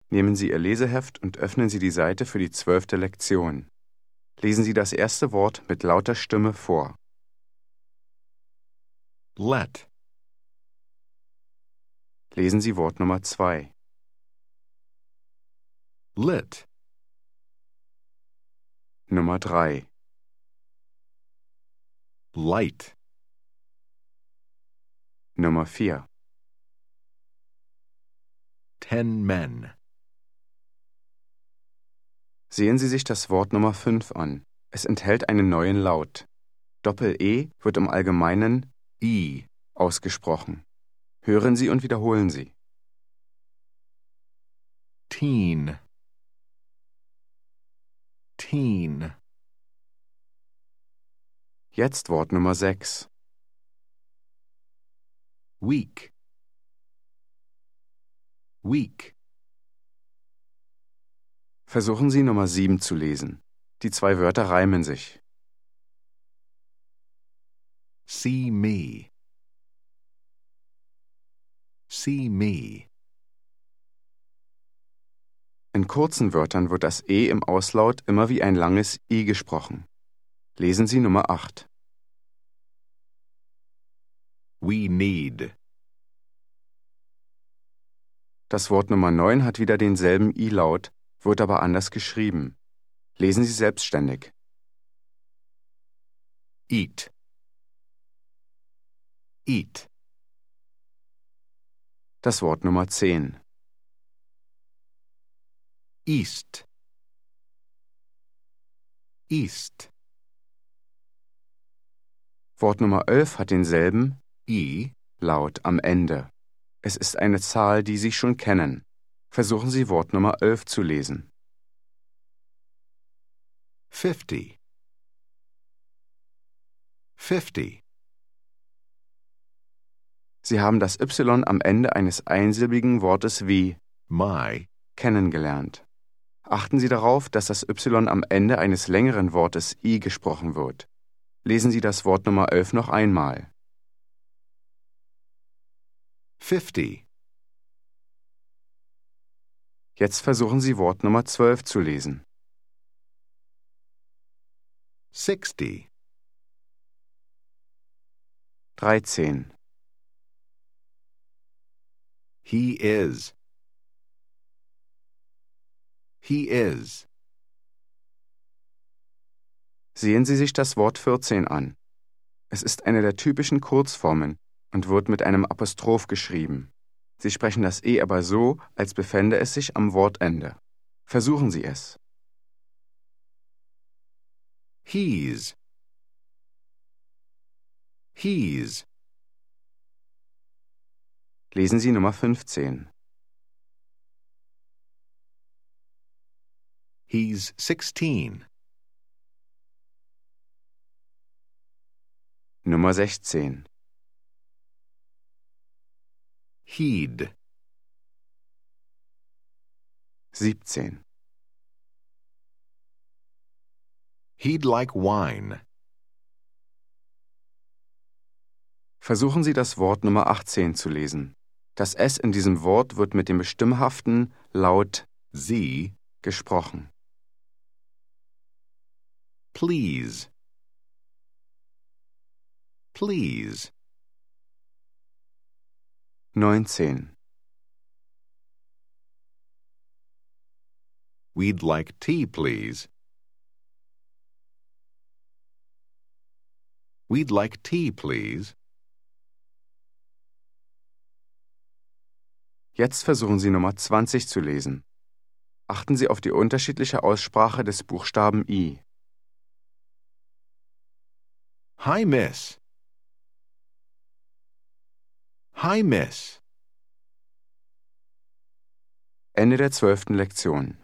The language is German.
Nehmen Sie Ihr Leseheft und öffnen Sie die Seite für die 12. Lektion. Lesen Sie das erste Wort mit lauter Stimme vor. Let, Lesen Sie Wort Nummer 2. lit, Nummer 3. light, Nummer 4. 10 men. Sehen Sie sich das Wort Nummer 5 an. Es enthält einen neuen Laut. Doppel-E wird im Allgemeinen I ausgesprochen. Hören Sie und wiederholen Sie. Teen, teen, Jetzt Wort Nummer 6. week, week, Versuchen Sie Nummer 7 zu lesen. Die 2 Wörter reimen sich. see me, see me, In kurzen Wörtern wird das E im Auslaut immer wie ein langes I gesprochen. Lesen Sie Nummer 8. we need, Das Wort Nummer 9 hat wieder denselben I-Laut, wird aber anders geschrieben. Lesen Sie selbstständig. eat, eat, Das Wort Nummer 10. east, east, Wort Nummer 11 hat denselben I-Laut am Ende. Es ist eine Zahl, die Sie schon kennen. Versuchen Sie Wort Nummer 11 zu lesen. 50, 50, Sie haben das Y am Ende eines einsilbigen Wortes wie my, kennengelernt. Achten Sie darauf, dass das Y am Ende eines längeren Wortes I gesprochen wird. Lesen Sie das Wort Nummer 11 noch einmal. 50, Jetzt versuchen Sie Wort Nummer 12 zu lesen. 60, 13. he is, he is, Sehen Sie sich das Wort 14 an. Es ist eine der typischen Kurzformen und wird mit einem Apostroph geschrieben. Sie sprechen das E aber so, als befände es sich am Wortende. Versuchen Sie es. he's, he's, Lesen Sie Nummer 15. he's 16, Nummer 16. he'd, 17. he'd like wine, Versuchen Sie das Wort Nummer 18 zu lesen. Das S in diesem Wort wird mit dem bestimmhaften Laut sie, gesprochen. please, please, 19. we'd like tea, please, we'd like tea, please, Jetzt versuchen Sie Nummer 20 zu lesen. Achten Sie auf die unterschiedliche Aussprache des Buchstaben I. hi miss, hi miss. Ende der 12. Lektion.